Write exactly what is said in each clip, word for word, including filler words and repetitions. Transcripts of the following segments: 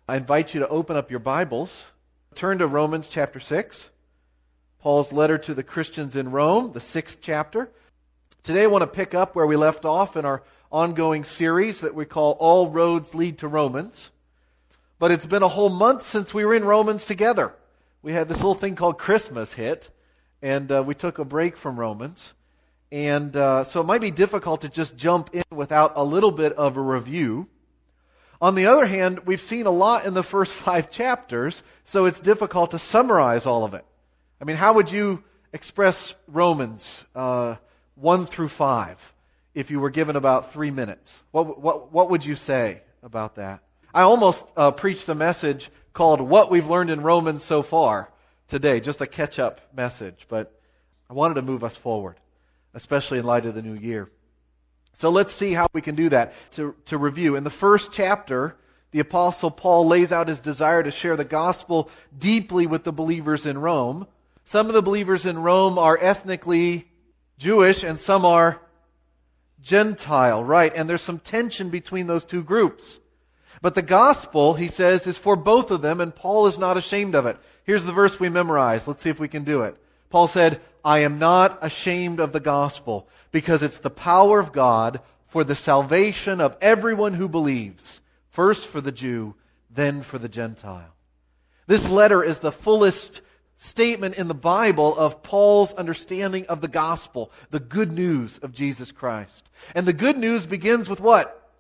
I invite you to open up your Bibles. Turn to Romans chapter six. Paul's letter to the Christians in Rome, the sixth chapter. Today I want to pick up where we left off in our ongoing series that we call All Roads Lead to Romans. But it's been a whole month since we were in Romans together. We had this little thing called Christmas hit, and uh, we took a break from Romans. And uh, so it might be difficult to just jump in without a little bit of a review. On the other hand, we've seen a lot in the first five chapters, so it's difficult to summarize all of it. I mean, how would you express Romans uh, one through five if you were given about three minutes? What, what, what would you say about that? I almost uh, preached a message called What We've Learned in Romans So Far today, just a catch-up message, but I wanted to move us forward, especially in light of the new year. So let's see how we can do that. To, to review, in the first chapter, the Apostle Paul lays out his desire to share the gospel deeply with the believers in Rome. Some of the believers in Rome are ethnically Jewish and some are Gentile, right? And there's some tension between those two groups. But the gospel, he says, is for both of them, and Paul is not ashamed of it. Here's the verse we memorized. Let's see if we can do it. Paul said, I am not ashamed of the gospel, because it's the power of God for the salvation of everyone who believes, first for the Jew, then for the Gentile. This letter is the fullest statement in the Bible of Paul's understanding of the gospel, the good news of Jesus Christ. And the good news begins with what?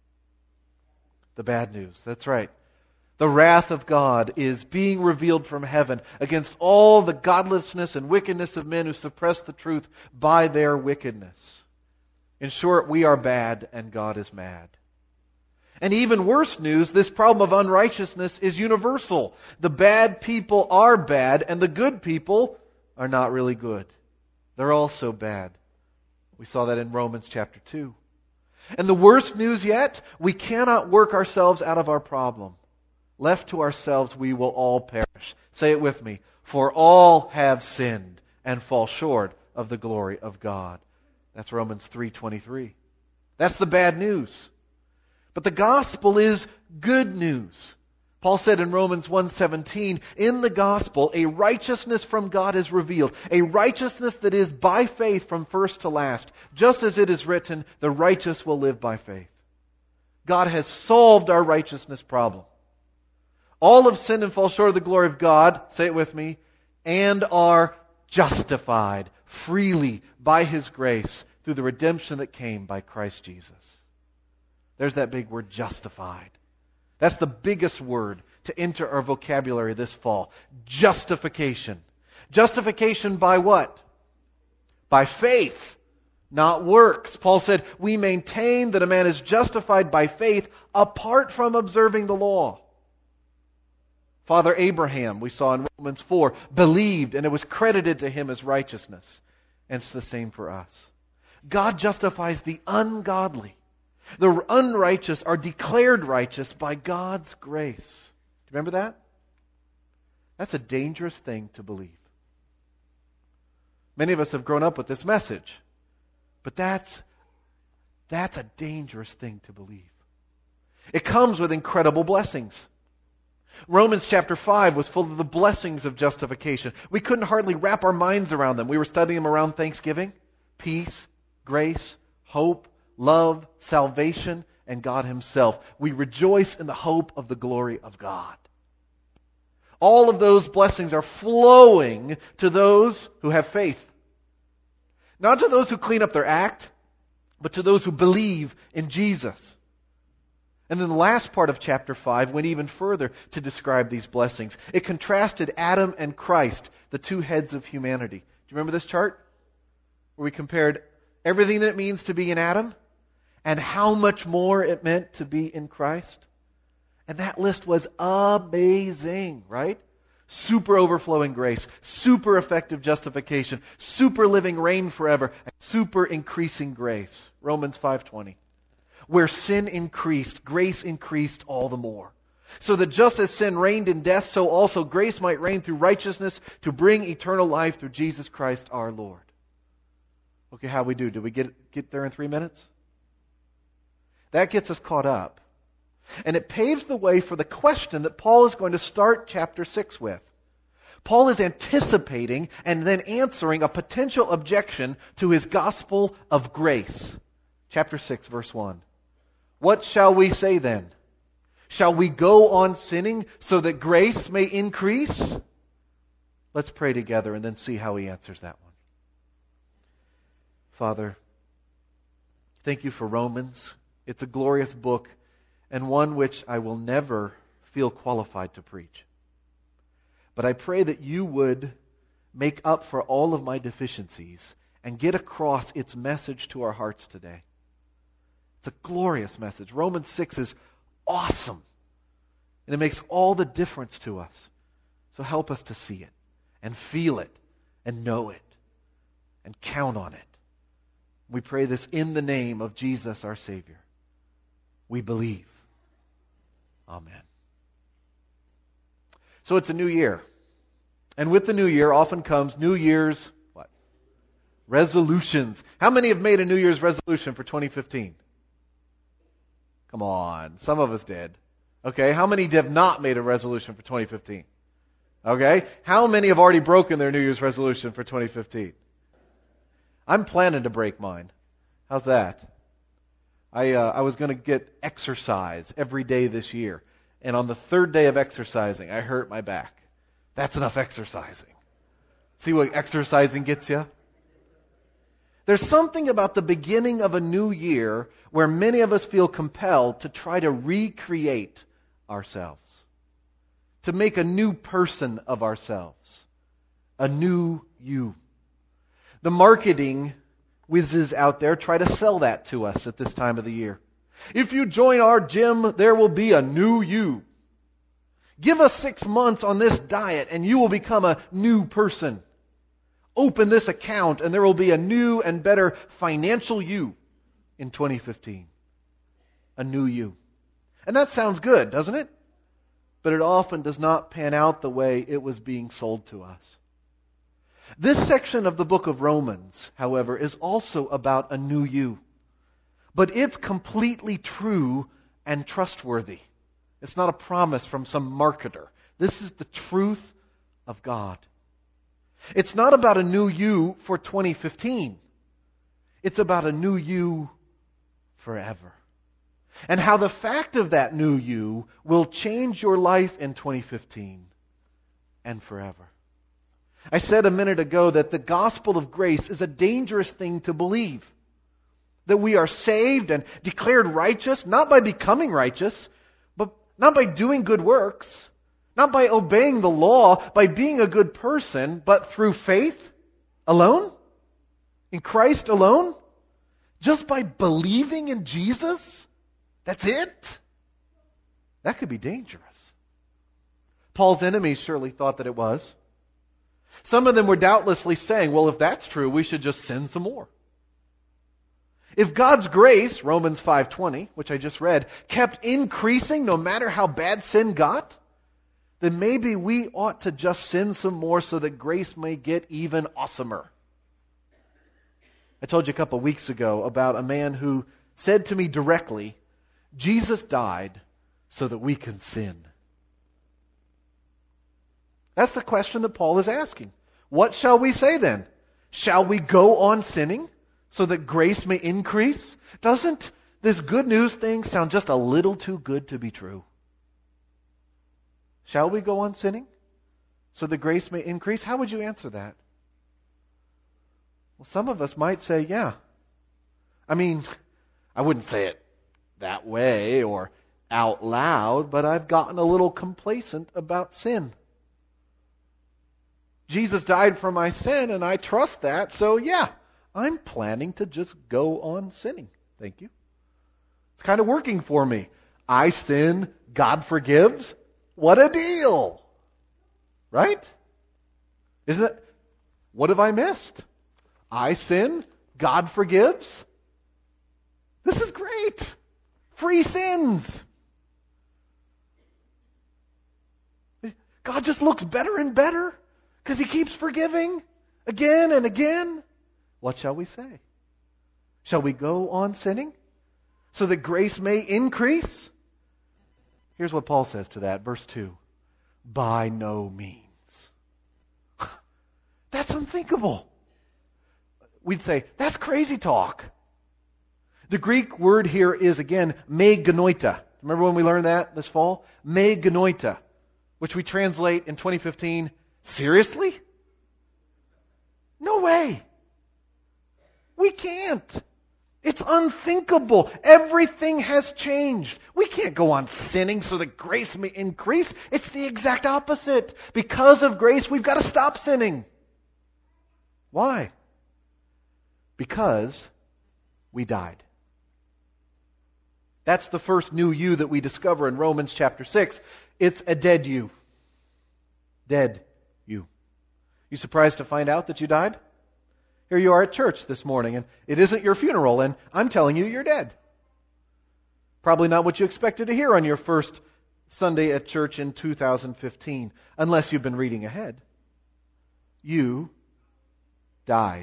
The bad news. That's right. The wrath of God is being revealed from heaven against all the godlessness and wickedness of men who suppress the truth by their wickedness. In short, we are bad and God is mad. And even worse news, this problem of unrighteousness is universal. The bad people are bad and the good people are not really good. They're also bad. We saw that in Romans chapter two. And the worst news yet, we cannot work ourselves out of our problem. Left to ourselves, we will all perish. Say it with me. For all have sinned and fall short of the glory of God. That's Romans three twenty-three. That's the bad news. But the gospel is good news. Paul said in Romans one seventeen, in the gospel, a righteousness from God is revealed. A righteousness that is by faith from first to last. Just as it is written, the righteous will live by faith. God has solved our righteousness problem. All have sinned and fall short of the glory of God, say it with me, and are justified freely by His grace through the redemption that came by Christ Jesus. There's that big word, justified. That's the biggest word to enter our vocabulary this fall. Justification. Justification by what? By faith, not works. Paul said, we maintain that a man is justified by faith apart from observing the law. Father Abraham, we saw in Romans four, believed and it was credited to him as righteousness. And it's the same for us. God justifies the ungodly. The unrighteous are declared righteous by God's grace. Do you remember that? That's a dangerous thing to believe. Many of us have grown up with this message. But that's, that's a dangerous thing to believe. It comes with incredible blessings. Romans chapter five was full of the blessings of justification. We couldn't hardly wrap our minds around them. We were studying them around Thanksgiving. Peace, grace, hope, love, salvation, and God Himself. We rejoice in the hope of the glory of God. All of those blessings are flowing to those who have faith. Not to those who clean up their act, but to those who believe in Jesus. And then the last part of chapter five went even further to describe these blessings. It contrasted Adam and Christ, the two heads of humanity. Do you remember this chart? Where we compared everything that it means to be in Adam and how much more it meant to be in Christ. And that list was amazing, right? Super overflowing grace, super effective justification, super living reign forever, and super increasing grace. Romans five twenty. Where sin increased, grace increased all the more. So that just as sin reigned in death, so also grace might reign through righteousness to bring eternal life through Jesus Christ our Lord. Okay, how we do? Did we get, get there in three minutes? That gets us caught up. And it paves the way for the question that Paul is going to start chapter six with. Paul is anticipating and then answering a potential objection to his gospel of grace. Chapter six, verse one. What shall we say then? Shall we go on sinning so that grace may increase? Let's pray together and then see how he answers that one. Father, thank you for Romans. It's a glorious book and one which I will never feel qualified to preach. But I pray that you would make up for all of my deficiencies and get across its message to our hearts today. It's a glorious message. Romans six is awesome. And it makes all the difference to us. So help us to see it and feel it and know it and count on it. We pray this in the name of Jesus our Savior. We believe. Amen. So it's a new year. And with the new year often comes New Year's what? Resolutions. How many have made a New Year's resolution for twenty fifteen? Come on. Some of us did. Okay. How many have not made a resolution for twenty fifteen? Okay. How many have already broken their New Year's resolution for twenty fifteen? I'm planning to break mine. How's that? I uh, I was going to get exercise every day this year. And on the third day of exercising, I hurt my back. That's enough exercising. See what exercising gets you? There's something about the beginning of a new year where many of us feel compelled to try to recreate ourselves. To make a new person of ourselves. A new you. The marketing whizzes out there try to sell that to us at this time of the year. If you join our gym, there will be a new you. Give us six months on this diet and you will become a new person. Open this account and there will be a new and better financial you in twenty fifteen. A new you. And that sounds good, doesn't it? But it often does not pan out the way it was being sold to us. This section of the book of Romans, however, is also about a new you. But it's completely true and trustworthy. It's not a promise from some marketer. This is the truth of God. It's not about a new you for twenty fifteen. It's about a new you forever. And how the fact of that new you will change your life in twenty fifteen and forever. I said a minute ago that the gospel of grace is a dangerous thing to believe. That we are saved and declared righteous, not by becoming righteous, but not by doing good works, not by obeying the law, by being a good person, but through faith alone, in Christ alone, just by believing in Jesus. That's it? That could be dangerous. Paul's enemies surely thought that it was. Some of them were doubtlessly saying, well, if that's true, we should just sin some more. If God's grace, Romans five twenty, which I just read, kept increasing no matter how bad sin got, then maybe we ought to just sin some more so that grace may get even awesomer. I told you a couple of weeks ago about a man who said to me directly, Jesus died so that we can sin. That's the question that Paul is asking. What shall we say then? Shall we go on sinning so that grace may increase? Doesn't this good news thing sound just a little too good to be true? Shall we go on sinning so that grace may increase? How would you answer that? Well, some of us might say, yeah. I mean, I wouldn't say it that way or out loud, but I've gotten a little complacent about sin. Jesus died for my sin, and I trust that, so yeah, I'm planning to just go on sinning. Thank you. It's kind of working for me. I sin, God forgives. What a deal! Right? Isn't it? What have I missed? I sin, God forgives. This is great. Free sins. God just looks better and better because He keeps forgiving again and again. What shall we say? Shall we go on sinning so that grace may increase? Here's what Paul says to that, verse two. By no means. That's unthinkable. We'd say, that's crazy talk. The Greek word here is, again, me genoita. Remember when we learned that this fall? Me genoita, which we translate in twenty fifteen, seriously? No way. We can't. It's unthinkable. Everything has changed. We can't go on sinning so that grace may increase. It's the exact opposite. Because of grace, we've got to stop sinning. Why? Because we died. That's the first new you that we discover in Romans chapter six. It's a dead you. Dead you. You surprised to find out that you died? Here you are at church this morning, and it isn't your funeral, and I'm telling you you're dead. Probably not what you expected to hear on your first Sunday at church in two thousand fifteen, unless you've been reading ahead. You died.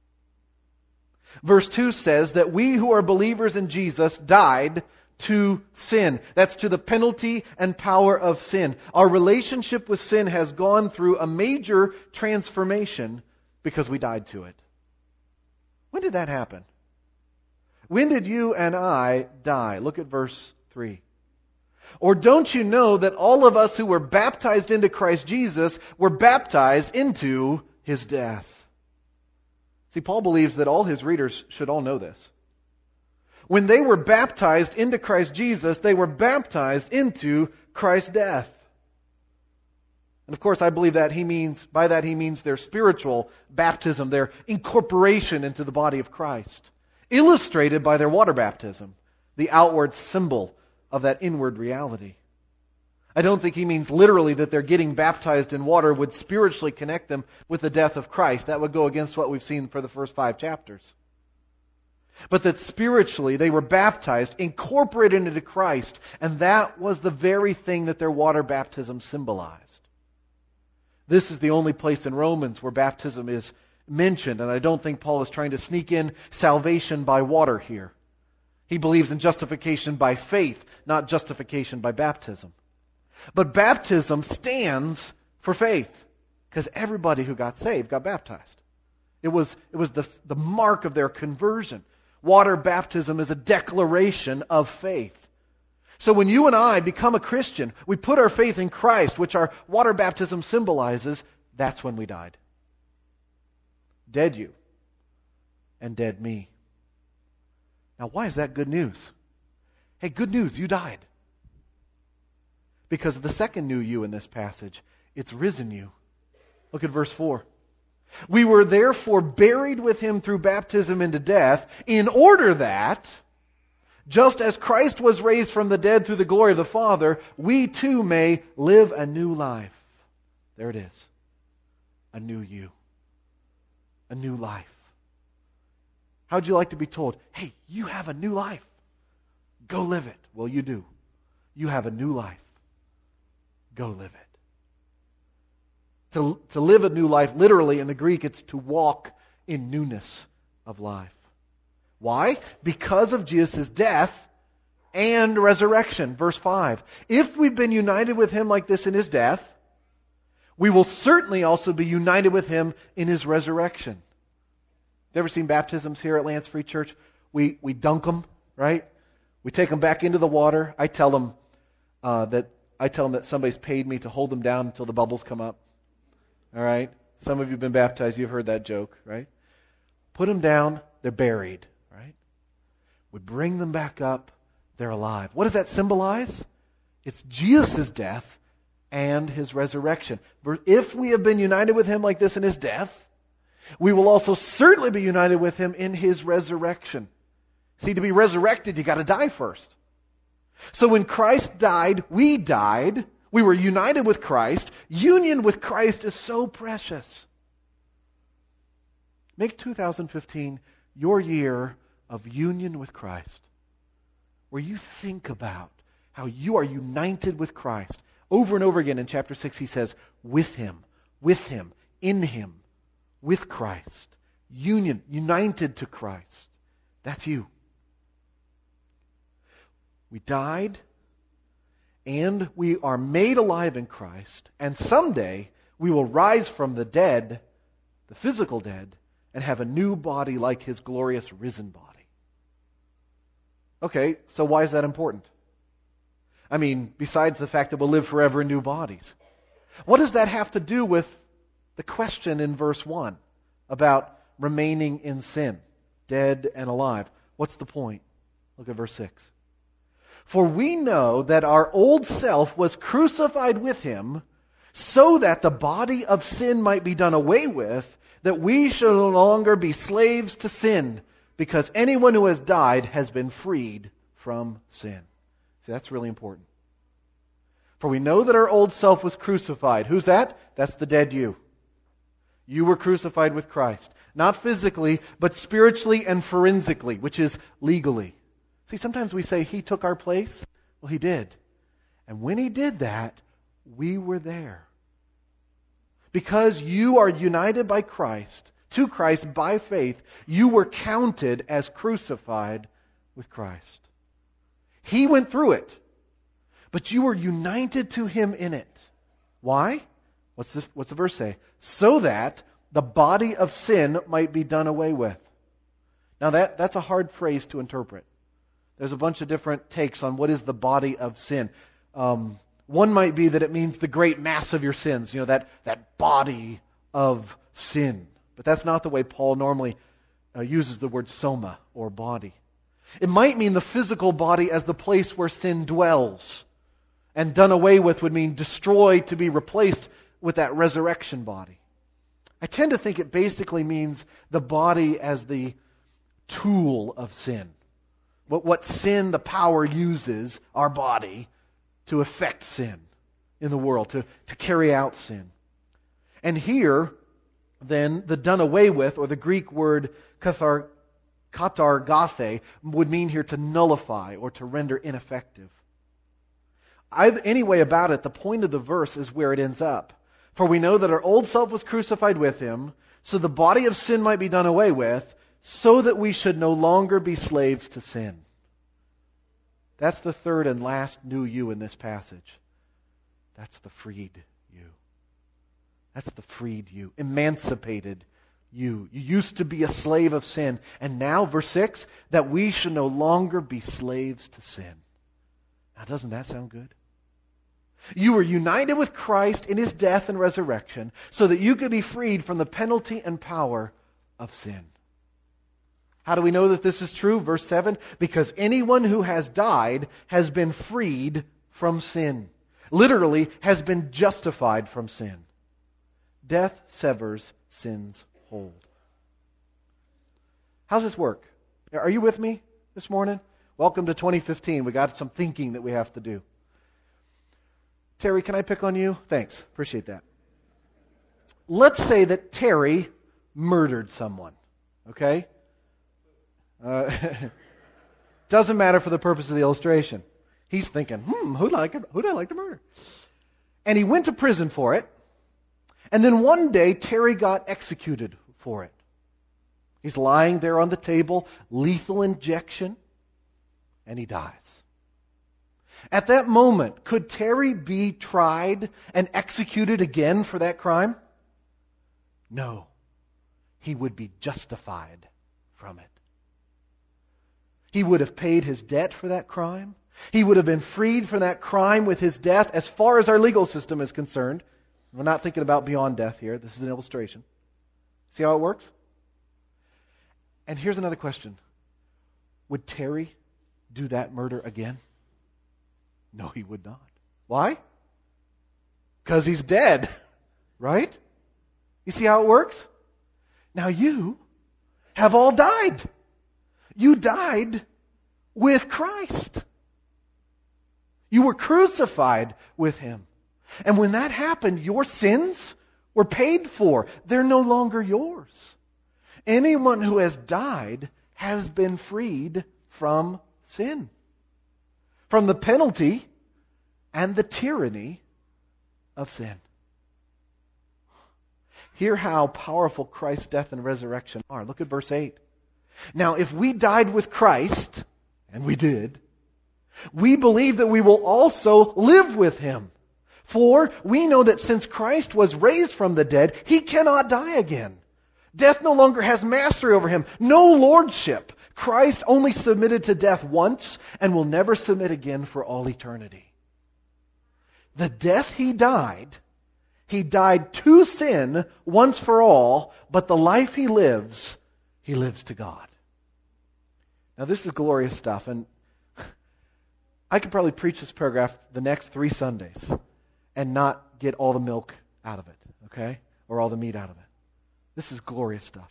Verse two says that we who are believers in Jesus died to sin. That's to the penalty and power of sin. Our relationship with sin has gone through a major transformation because we died to it. When did that happen? When did you and I die? Look at verse three. Or don't you know that all of us who were baptized into Christ Jesus were baptized into His death? See, Paul believes that all his readers should all know this. When they were baptized into Christ Jesus, they were baptized into Christ's death. And of course, I believe that he means, by that he means their spiritual baptism, their incorporation into the body of Christ, illustrated by their water baptism, the outward symbol of that inward reality. I don't think he means literally that they're getting baptized in water would spiritually connect them with the death of Christ. That would go against what we've seen for the first five chapters. But that spiritually they were baptized, incorporated into Christ, and that was the very thing that their water baptism symbolized. This is the only place in Romans where baptism is mentioned, and I don't think Paul is trying to sneak in salvation by water here. He believes in justification by faith, not justification by baptism. But baptism stands for faith, because everybody who got saved got baptized. It was, it was the, the mark of their conversion. Water baptism is a declaration of faith. So when you and I become a Christian, we put our faith in Christ, which our water baptism symbolizes, that's when we died. Dead you and dead me. Now why is that good news? Hey, good news, you died. Because of the second new you in this passage, it's risen you. Look at verse four. We were therefore buried with Him through baptism into death, in order that, just as Christ was raised from the dead through the glory of the Father, we too may live a new life. There it is. A new you. A new life. How'd you like to be told, hey, you have a new life. Go live it. Well, you do. You have a new life. Go live it. To, to live a new life, literally in the Greek, it's to walk in newness of life. Why? Because of Jesus' death and resurrection. Verse five. If we've been united with Him like this in His death, we will certainly also be united with Him in His resurrection. You ever seen baptisms here at Lance Free Church? We, we dunk them, right? We take them back into the water. I tell them uh, that I tell them that somebody's paid me to hold them down until the bubbles come up. All right? Some of you have been baptized. You've heard that joke, right? Put them down. They're buried, right? We bring them back up. They're alive. What does that symbolize? It's Jesus' death and His resurrection. If we have been united with Him like this in His death, we will also certainly be united with Him in His resurrection. See, to be resurrected, you got to die first. So when Christ died, we died. We were united with Christ. Union with Christ is so precious. Make two thousand fifteen your year of union with Christ, where you think about how you are united with Christ. Over and over again in chapter six he says, with Him, with Him, in Him, with Christ. Union, united to Christ. That's you. We died, and we are made alive in Christ, and someday we will rise from the dead, the physical dead, and have a new body like His glorious risen body. Okay, so why is that important? I mean, besides the fact that we'll live forever in new bodies. What does that have to do with the question in verse one about remaining in sin, dead and alive? What's the point? Look at verse six. For we know that our old self was crucified with Him, so that the body of sin might be done away with, that we shall no longer be slaves to sin, because anyone who has died has been freed from sin. See, that's really important. For we know that our old self was crucified. Who's that? That's the dead you. You were crucified with Christ. Not physically, but spiritually and forensically, which is legally. See, sometimes we say He took our place. Well, He did. And when He did that, we were there. Because you are united by Christ, to Christ by faith, you were counted as crucified with Christ. He went through it, but you were united to Him in it. Why? What's this, what's the verse say? So that the body of sin might be done away with. Now that, that's a hard phrase to interpret. There's a bunch of different takes on what is the body of sin. Um, one might be that it means the great mass of your sins, you know, that, that body of sin. But that's not the way Paul normally uh, uses the word soma, or body. It might mean the physical body as the place where sin dwells. And done away with would mean destroyed, to be replaced with that resurrection body. I tend to think it basically means the body as the tool of sin. What, what sin, the power, uses our body to affect sin in the world, to, to carry out sin. And here, then, the done away with, or the Greek word kathar, katargathe, would mean here to nullify or to render ineffective. Either, any way about it, the point of the verse is where it ends up. For we know that our old self was crucified with Him, so the body of sin might be done away with, so that we should no longer be slaves to sin. That's the third and last new you in this passage. That's the freed you. That's the freed you, emancipated you. You used to be a slave of sin, and now, verse six, that we should no longer be slaves to sin. Now, doesn't that sound good? You were united with Christ in His death and resurrection so that you could be freed from the penalty and power of sin. How do we know that this is true? Verse seven, because anyone who has died has been freed from sin. Literally, has been justified from sin. Death severs sin's hold. How's this work? Are you with me this morning? Welcome to twenty fifteen. We got some thinking that we have to do. Terry, can I pick on you? Thanks. Appreciate that. Let's say that Terry murdered someone. Okay? Uh, doesn't matter for the purpose of the illustration. He's thinking, hmm, who'd I like, who'd I like to murder? And he went to prison for it. And then one day, Terry got executed for it. He's lying there on the table, lethal injection, and he dies. At that moment, could Terry be tried and executed again for that crime? No. He would be justified from it. He would have paid his debt for that crime. He would have been freed from that crime with his death as far as our legal system is concerned. We're not thinking about beyond death here. This is an illustration. See how it works? And here's another question. Would Terry do that murder again? No, he would not. Why? Because he's dead, right? You see how it works? Now you have all died. You died with Christ. You were crucified with Him. And when that happened, your sins were paid for. They're no longer yours. Anyone who has died has been freed from sin, from the penalty and the tyranny of sin. Hear how powerful Christ's death and resurrection are. Look at verse eight. Now, if we died with Christ, and we did, We believe that we will also live with Him. For we know that since Christ was raised from the dead, He cannot die again. Death no longer has mastery over Him, no lordship. Christ only submitted to death once and will never submit again for all eternity. The death He died, He died to sin once for all, but the life He lives, He lives to God. Now this is glorious stuff, and I could probably preach this paragraph the next three Sundays and not get all the milk out of it, okay? Or all the meat out of it. This is glorious stuff.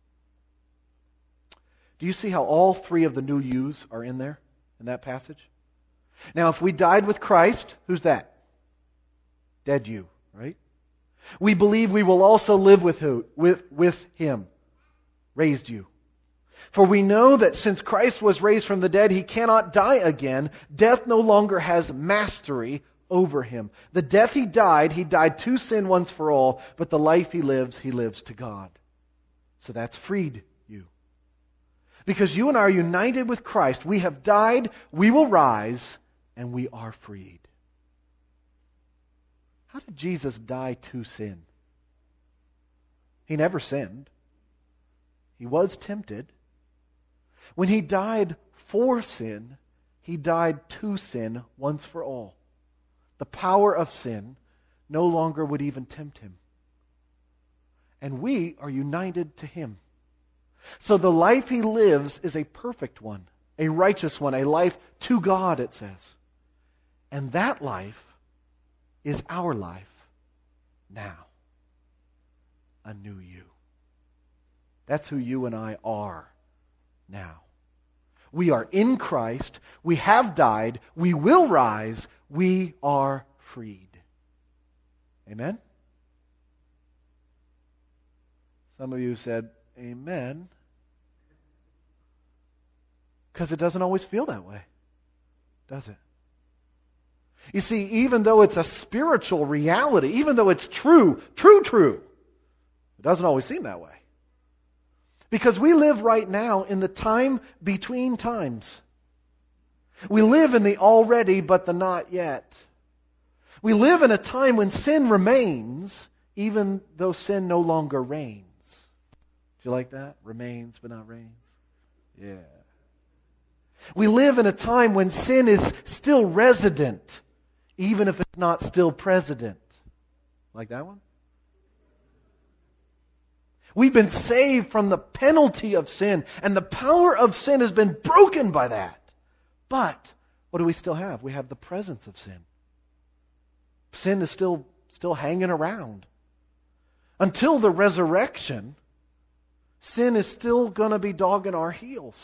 Do you see how all three of the new yous are in there, in that passage? Now, if we died with Christ, who's that? Dead you, right? We believe we will also live with who? With, with Him. Raised you. For we know that since Christ was raised from the dead, He cannot die again. Death no longer has mastery over Him. The death He died, He died to sin once for all, but the life He lives, He lives to God. So that's freed you. Because you and I are united with Christ. We have died, we will rise, and we are freed. How did Jesus die to sin? He never sinned. He was tempted. When He died for sin, He died to sin once for all. The power of sin no longer would even tempt Him. And we are united to Him. So the life He lives is a perfect one, a righteous one, a life to God, it says. And that life is our life now. A new you. That's who you and I are now. We are in Christ. We have died. We will rise. We are freed. Amen? Some of you said, Amen. Because it doesn't always feel that way, does it? You see, even though it's a spiritual reality, even though it's true, true, true, it doesn't always seem that way. Because we live right now in the time between times. We live in the already but the not yet. We live in a time when sin remains, even though sin no longer reigns. Do you like that? Remains but not reigns? Yeah. We live in a time when sin is still resident, even if it's not still president. Like that one? We've been saved from the penalty of sin, and the power of sin has been broken by that. But what do we still have? We have the presence of sin. Sin is still, still hanging around. Until the resurrection, sin is still going to be dogging our heels.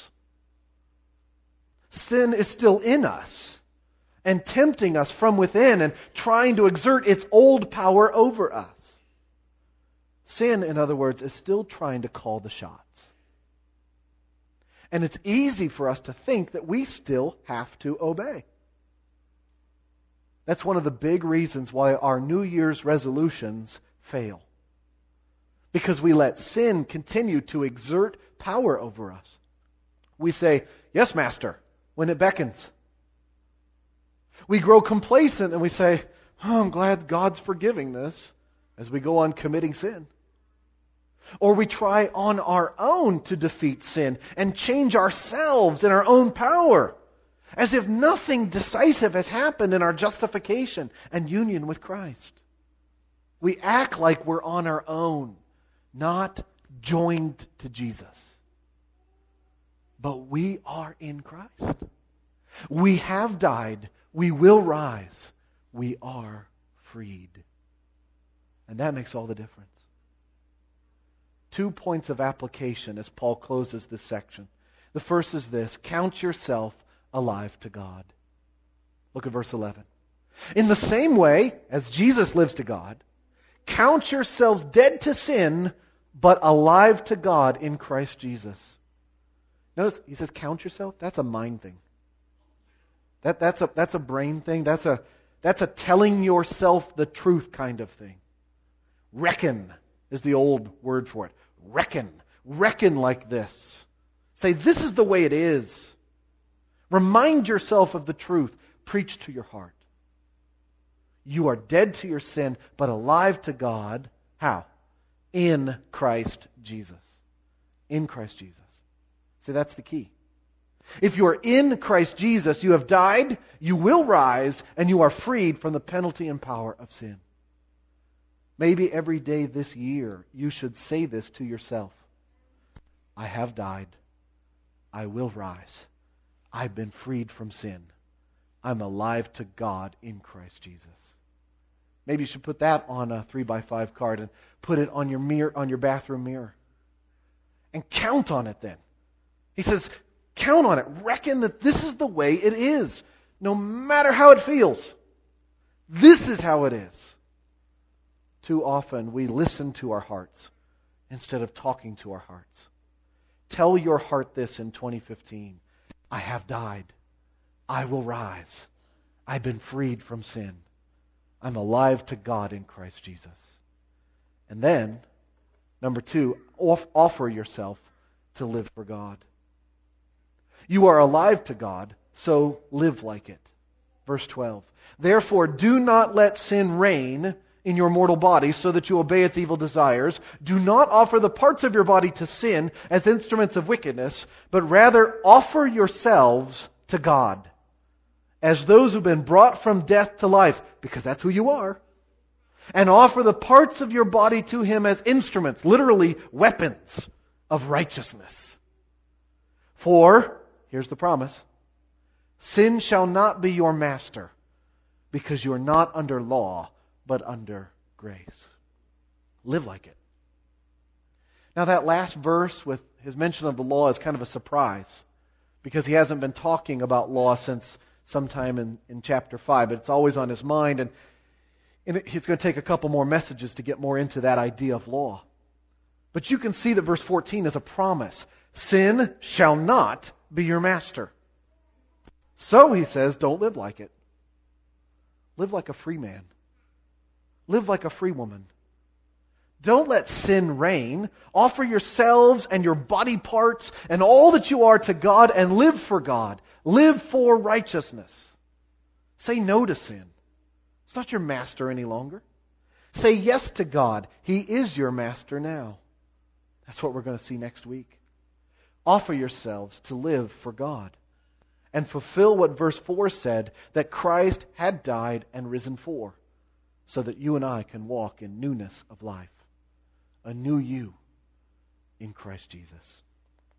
Sin is still in us and tempting us from within and trying to exert its old power over us. Sin, in other words, is still trying to call the shots. And it's easy for us to think that we still have to obey. That's one of the big reasons why our New Year's resolutions fail. Because we let sin continue to exert power over us. We say, yes, Master, when it beckons. We grow complacent and we say, oh, I'm glad God's forgiving this, as we go on committing sin. Or we try on our own to defeat sin and change ourselves in our own power, as if nothing decisive has happened in our justification and union with Christ. We act like we're on our own, not joined to Jesus. But we are in Christ. We have died. We will rise. We are freed. And that makes all the difference. Two points of application as Paul closes this section. The first is this: count yourself alive to God. Look at verse eleven. In the same way as Jesus lives to God, count yourselves dead to sin, but alive to God in Christ Jesus. Notice he says, count yourself. That's a mind thing. That, that's, a, that's a brain thing. That's a, that's a telling yourself the truth kind of thing. Reckon is the old word for it. Reckon. Reckon like this. Say, this is the way it is. Remind yourself of the truth. Preach to your heart. You are dead to your sin, but alive to God. How? In Christ Jesus. In Christ Jesus. See, that's the key. If you are in Christ Jesus, you have died, you will rise, and you are freed from the penalty and power of sin. Maybe every day this year you should say this to yourself. I have died. I will rise. I've been freed from sin. I'm alive to God in Christ Jesus. Maybe you should put that on a three by five card and put it on your mirror, on your bathroom mirror. And count on it then. He says, count on it. Reckon that this is the way it is. No matter how it feels. This is how it is. Too often we listen to our hearts instead of talking to our hearts. Tell your heart this in twenty fifteen. I have died. I will rise. I've been freed from sin. I'm alive to God in Christ Jesus. And then, number two, off- offer yourself to live for God. You are alive to God, so live like it. Verse twelve. Therefore, do not let sin reign in your mortal body so that you obey its evil desires. Do not offer the parts of your body to sin as instruments of wickedness, but rather offer yourselves to God as those who've been brought from death to life, because that's who you are. And offer the parts of your body to Him as instruments, literally weapons of righteousness. For, here's the promise, sin shall not be your master, because you are not under law, but under grace. Live like it. Now that last verse with his mention of the law is kind of a surprise, because he hasn't been talking about law since sometime in, in chapter five, but it's always on his mind, and, and it, it's going to take a couple more messages to get more into that idea of law. But you can see that verse fourteen is a promise. Sin shall not be your master. So, he says, don't live like it. Live like a free man. Live like a free woman. Don't let sin reign. Offer yourselves and your body parts and all that you are to God and live for God. Live for righteousness. Say no to sin. It's not your master any longer. Say yes to God. He is your master now. That's what we're going to see next week. Offer yourselves to live for God and fulfill what verse four said, that Christ had died and risen for, so that you and I can walk in newness of life. A new you in Christ Jesus.